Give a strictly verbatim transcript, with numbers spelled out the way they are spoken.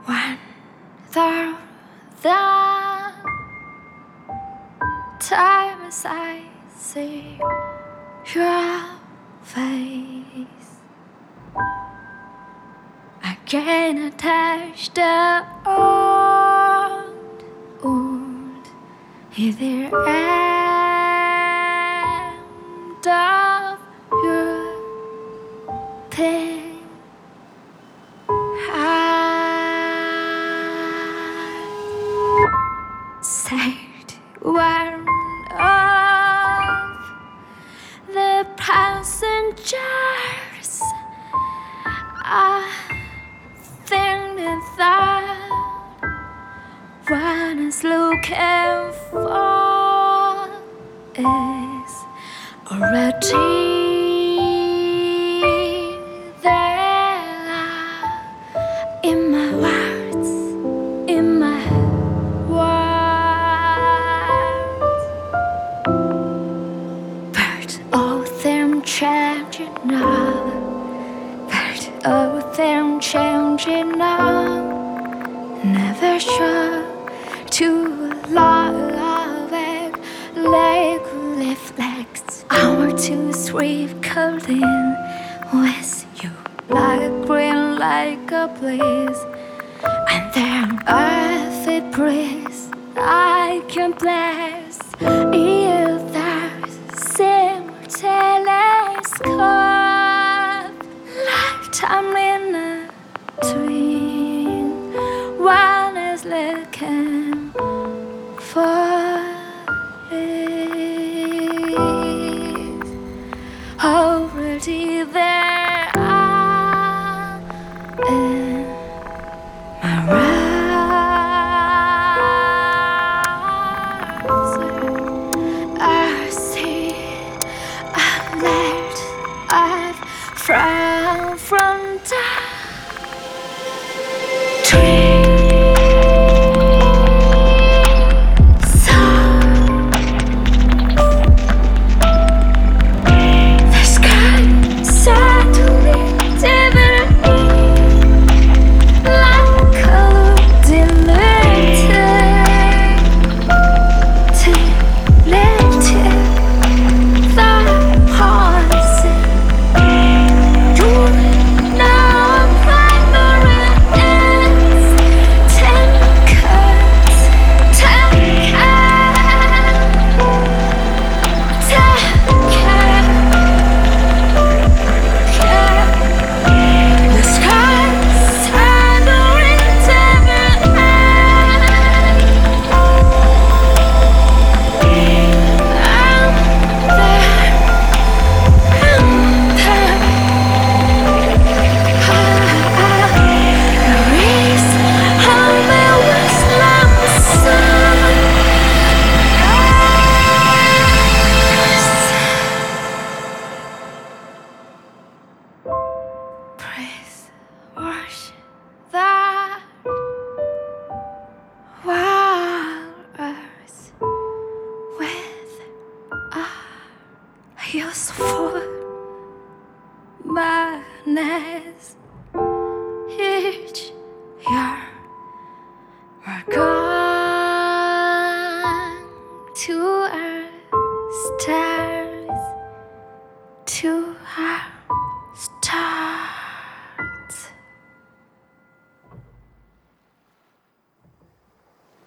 When the, the time as I see your face, I can't attach the old wound. Is the end of your pain? Said one of the passengers, I think that what is looking for is already there in my words, in my words. But all them changing now, but all them changing now. Never sure to love it like reflects. I want to sweep clean with you like green, like a blaze. And then earthy breeze I can bless. If there's same telescope, lifetime in a dream. One is looking for it, already there in my words. I see, I let, I've frowned from down. Praise, worship that wild earth with a useful madness each year.